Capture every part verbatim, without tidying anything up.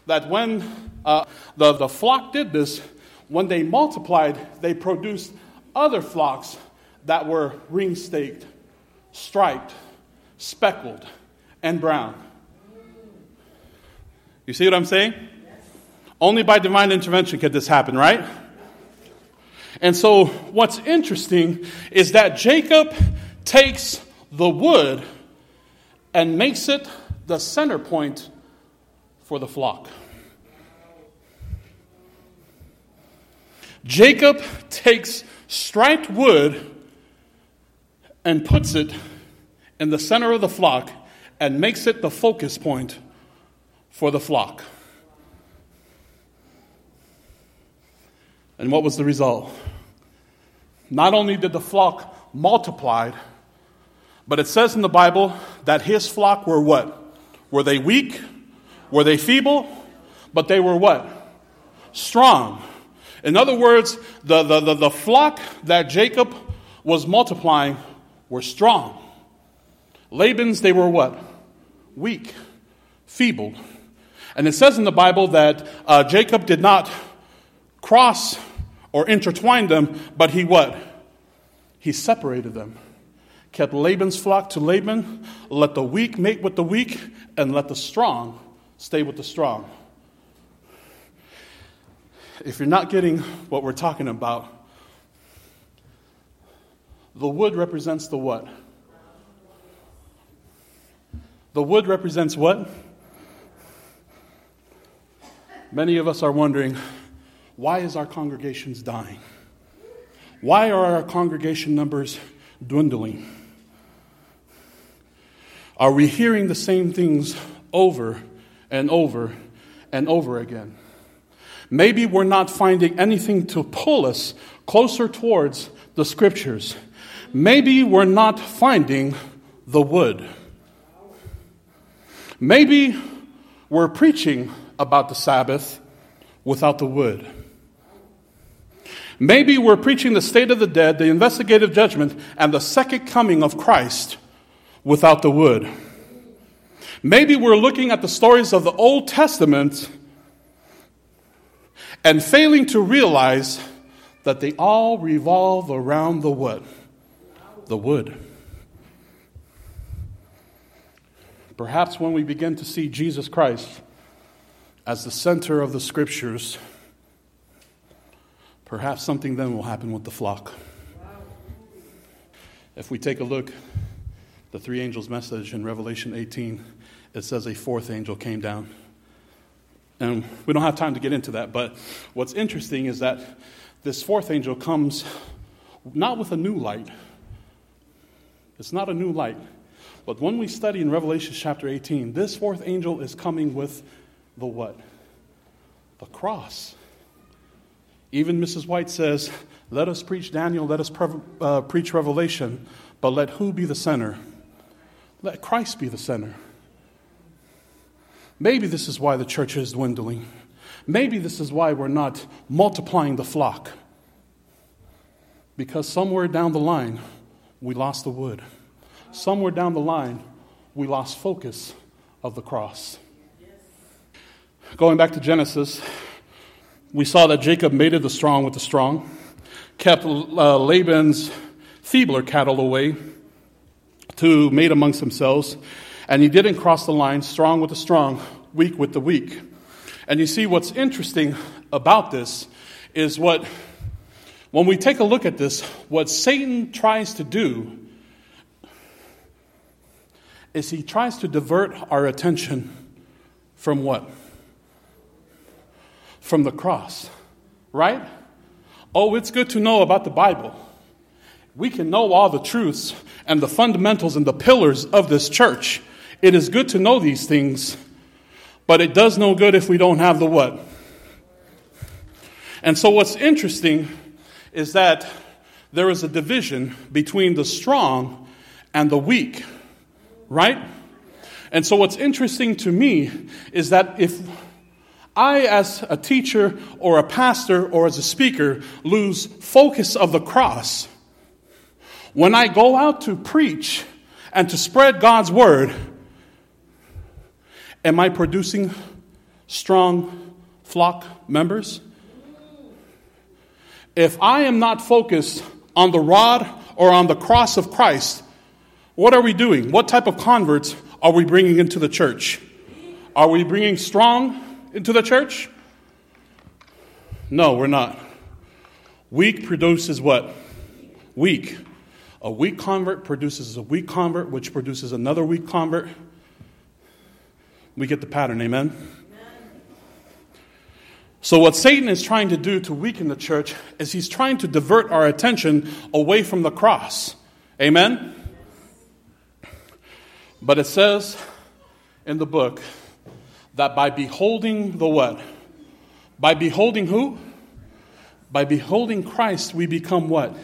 that when uh, the, the flock did this, when they multiplied, they produced other flocks that were ring-staked, striped, speckled, and brown. You see what I'm saying? Yes. Only by divine intervention could this happen, right? And so what's interesting is that Jacob takes the wood and makes it the center point for the flock. Jacob takes striped wood and puts it in the center of the flock and makes it the focus point for the flock. And what was the result? Not only did the flock multiply, but it says in the Bible that his flock were what? Were they weak? Were they feeble? But they were what? Strong. In other words, the, the, the, the flock that Jacob was multiplying were strong. Laban's, they were what? Weak, feeble. And it says in the Bible that uh, Jacob did not cross or intertwine them, but he what? He separated them. Kept Laban's flock to Laban, let the weak mate with the weak, and let the strong stay with the strong. If you're not getting what we're talking about, the wood represents the what? The wood represents what? Many of us are wondering, why is our congregations dying? Why are our congregation numbers dwindling? Are we hearing the same things over and over and over again? Maybe we're not finding anything to pull us closer towards the Scriptures. Maybe we're not finding the wood. Maybe we're preaching about the Sabbath without the wood. Maybe we're preaching the state of the dead, the investigative judgment, and the second coming of Christ without the wood. Maybe we're looking at the stories of the Old Testament and failing to realize that they all revolve around the what? The wood. Perhaps when we begin to see Jesus Christ as the center of the Scriptures, perhaps something then will happen with the flock. If we take a look, the three angels' message in Revelation eighteen, it says a fourth angel came down. And we don't have time to get into that, but what's interesting is that this fourth angel comes not with a new light. It's not a new light. But when we study in Revelation chapter eighteen, this fourth angel is coming with the what? The cross. Even Missus White says, let us preach Daniel, let us pre- uh, preach Revelation, but let who be the center? Let Christ be the center. Maybe this is why the church is dwindling. Maybe this is why we're not multiplying the flock. Because somewhere down the line, we lost the wood. Somewhere down the line, we lost focus of the cross. Going back to Genesis, we saw that Jacob mated the strong with the strong, kept uh, Laban's feebler cattle away to mate amongst themselves, and he didn't cross the line, strong with the strong, weak with the weak. And you see what's interesting about this is what, when we take a look at this, what Satan tries to do is he tries to divert our attention from what? From the cross, right? Oh, it's good to know about the Bible. We can know all the truths and the fundamentals and the pillars of this church. It is good to know these things, but it does no good if we don't have the what? And so what's interesting is that there is a division between the strong and the weak, right? And so what's interesting to me is that if I, as a teacher or a pastor or as a speaker, lose focus of the cross, when I go out to preach and to spread God's word, am I producing strong flock members? If I am not focused on the rod or on the cross of Christ, what are we doing? What type of converts are we bringing into the church? Are we bringing strong into the church? No, we're not. Weak produces what? Weak. A weak convert produces a weak convert, which produces another weak convert. We get the pattern, amen? Amen? So what Satan is trying to do to weaken the church is he's trying to divert our attention away from the cross. Amen? But it says in the book that by beholding the what? By beholding who? By beholding Christ, we become what?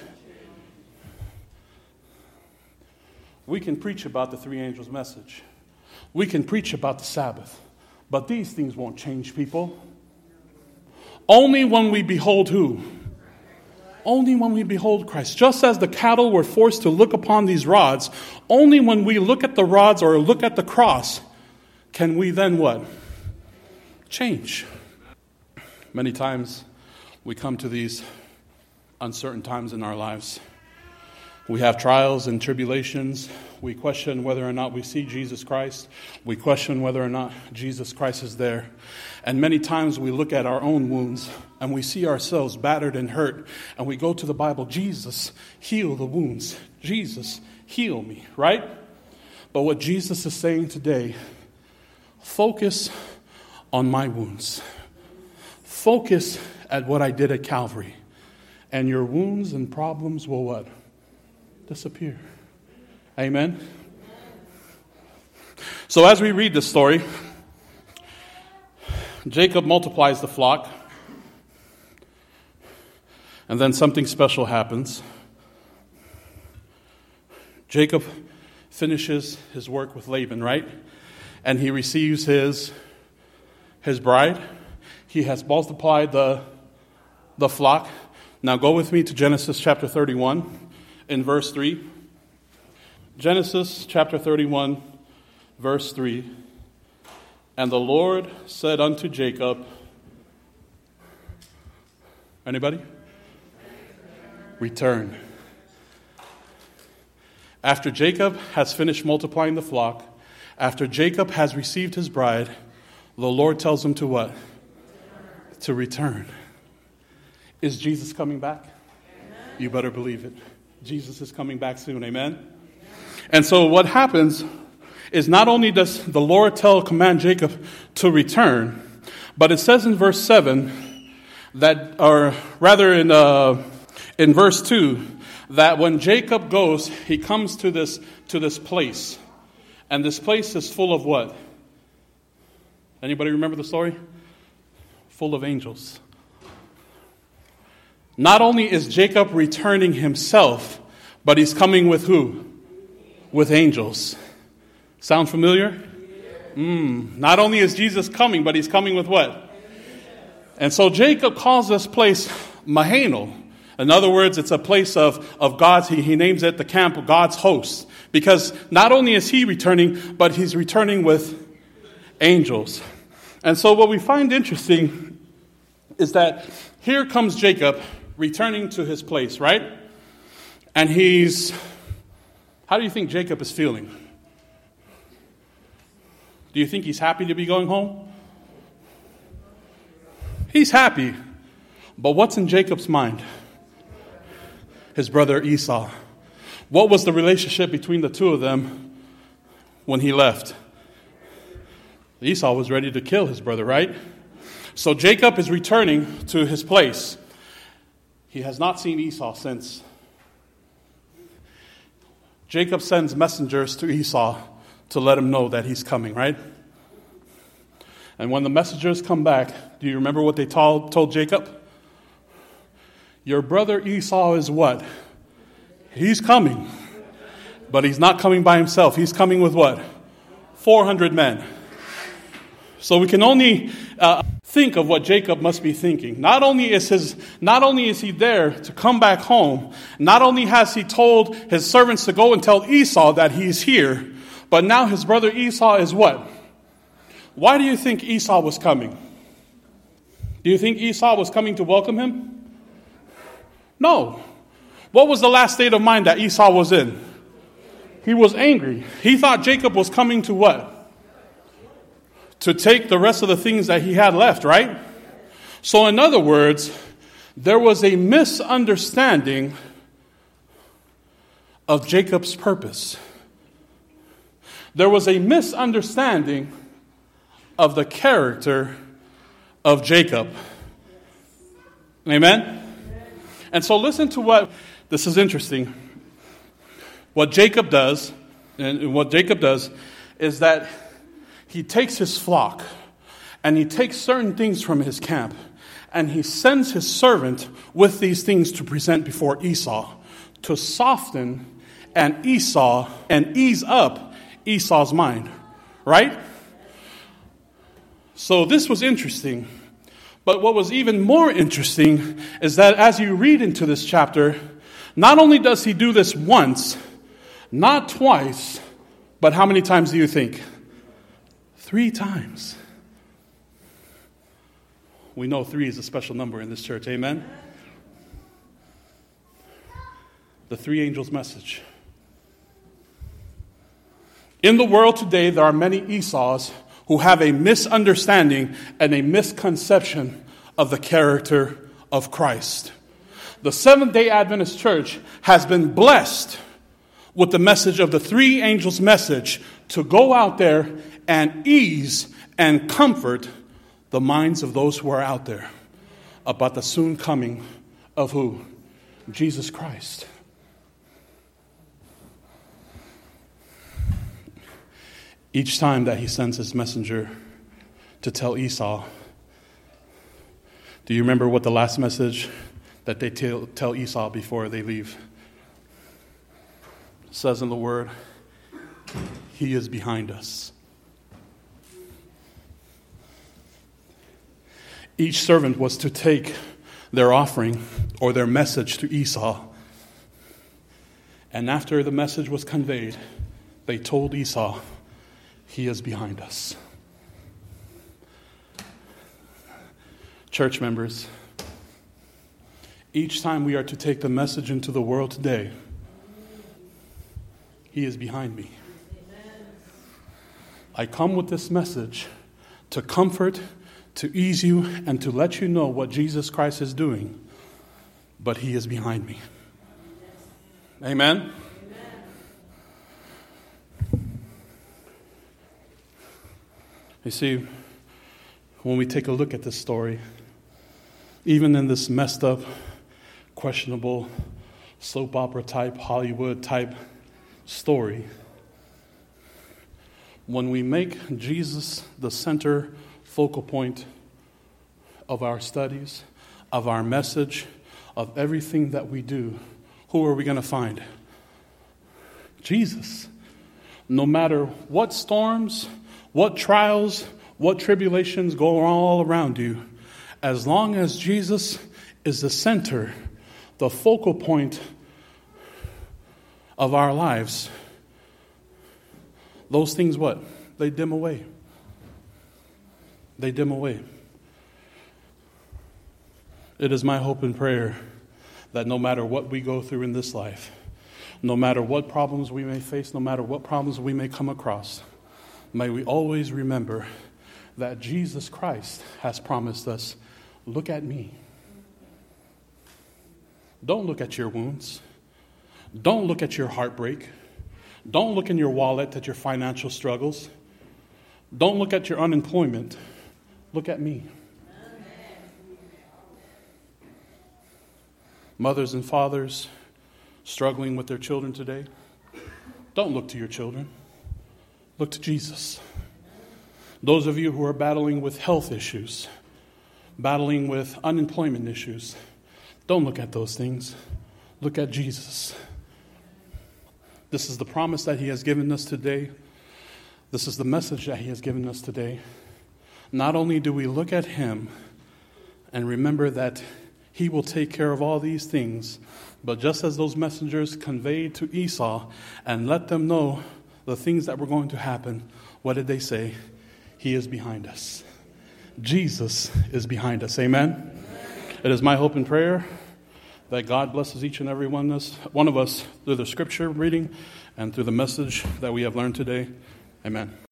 We can preach about the three angels' message. We can preach about the Sabbath. But these things won't change people. Only when we behold who? Only when we behold Christ. Just as the cattle were forced to look upon these rods, only when we look at the rods or look at the cross can we then what? Change. Many times we come to these uncertain times in our lives. We have trials and tribulations. We question whether or not we see Jesus Christ. We question whether or not Jesus Christ is there. And many times we look at our own wounds and we see ourselves battered and hurt. And we go to the Bible, Jesus, heal the wounds. Jesus, heal me, right? But what Jesus is saying today, focus on my wounds. Focus at what I did at Calvary. And your wounds and problems will what? Disappear. Amen? So as we read this story, Jacob multiplies the flock. And then something special happens. Jacob finishes his work with Laban, right? And he receives his, his bride. He has multiplied the, the flock. Now go with me to Genesis chapter thirty-one in verse three. Genesis chapter thirty-one, verse three. And the Lord said unto Jacob, anybody? Return. After Jacob has finished multiplying the flock, after Jacob has received his bride, the Lord tells him to what? To return. Is Jesus coming back? Amen. You better believe it. Jesus is coming back soon. Amen? Amen. And so what happens is not only does the Lord tell, command Jacob to return, but it says in verse seven that, or rather in uh, in verse two, that when Jacob goes, he comes to this to this place, and this place is full of what? Anybody remember the story? Full of angels. Not only is Jacob returning himself, but he's coming with who? With angels. Sound familiar? Mm. Not only is Jesus coming, but he's coming with what? And so Jacob calls this place Mahanaim. In other words, it's a place of, of God's, he, he names it the camp of God's hosts. Because not only is he returning, but he's returning with angels. And so what we find interesting is that here comes Jacob returning to his place, right? And he's, how do you think Jacob is feeling? Do you think he's happy to be going home? He's happy. But what's in Jacob's mind? His brother Esau. What was the relationship between the two of them when he left? Esau was ready to kill his brother, right? So Jacob is returning to his place. He has not seen Esau since. Jacob sends messengers to Esau to let him know that he's coming, right? And when the messengers come back, do you remember what they told, told Jacob? Your brother Esau is what? He's coming. But he's not coming by himself. He's coming with what? four hundred men. So we can only uh, think of what Jacob must be thinking. Not only is his, not only is he there to come back home, not only has he told his servants to go and tell Esau that he's here, but now his brother Esau is what? Why do you think Esau was coming? Do you think Esau was coming to welcome him? No. What was the last state of mind that Esau was in? He was angry. He thought Jacob was coming to what? To take the rest of the things that he had left, right? So in other words, there was a misunderstanding of Jacob's purpose. There was a misunderstanding of the character of Jacob. Amen? And so listen to what, this is interesting. What Jacob does, and what Jacob does is that he takes his flock and he takes certain things from his camp and he sends his servant with these things to present before Esau to soften and Esau and ease up Esau's mind, right? So this was interesting. But what was even more interesting is that as you read into this chapter, not only does he do this once, not twice, but how many times do you think? Three times. We know three is a special number in this church, amen? The three angels' message. In the world today, there are many Esau's who have a misunderstanding and a misconception of the character of Christ. The Seventh-day Adventist Church has been blessed with the message of the three angels' message to go out there and ease and comfort the minds of those who are out there about the soon coming of who? Jesus Christ. Each time that he sends his messenger to tell Esau, do you remember what the last message that they tell, tell Esau before they leave? It says in the word, he is behind us. Each servant was to take their offering or their message to Esau. And after the message was conveyed, they told Esau, he is behind us. Church members, each time we are to take the message into the world today, he is behind me. I come with this message to comfort, to ease you, and to let you know what Jesus Christ is doing, but he is behind me. Amen? You see, when we take a look at this story, even in this messed up, questionable, soap opera type, Hollywood type story, when we make Jesus the center focal point of our studies, of our message, of everything that we do, who are we going to find? Jesus. No matter what storms, what trials, what tribulations go all around you, as long as Jesus is the center, the focal point of our lives, those things what? They dim away. They dim away. It is my hope and prayer that no matter what we go through in this life, no matter what problems we may face, no matter what problems we may come across, may we always remember that Jesus Christ has promised us, look at me. Don't look at your wounds. Don't look at your heartbreak. Don't look in your wallet at your financial struggles. Don't look at your unemployment. Look at me. Mothers and fathers struggling with their children today, don't look to your children. Look to Jesus. Those of you who are battling with health issues, battling with unemployment issues, don't look at those things. Look at Jesus. This is the promise that he has given us today. This is the message that he has given us today. Not only do we look at him and remember that he will take care of all these things, but just as those messengers conveyed to Esau and let them know the things that were going to happen, what did they say? He is behind us. Jesus is behind us. Amen? It is my hope and prayer that God blesses each and every one of us, one of us through the scripture reading and through the message that we have learned today. Amen.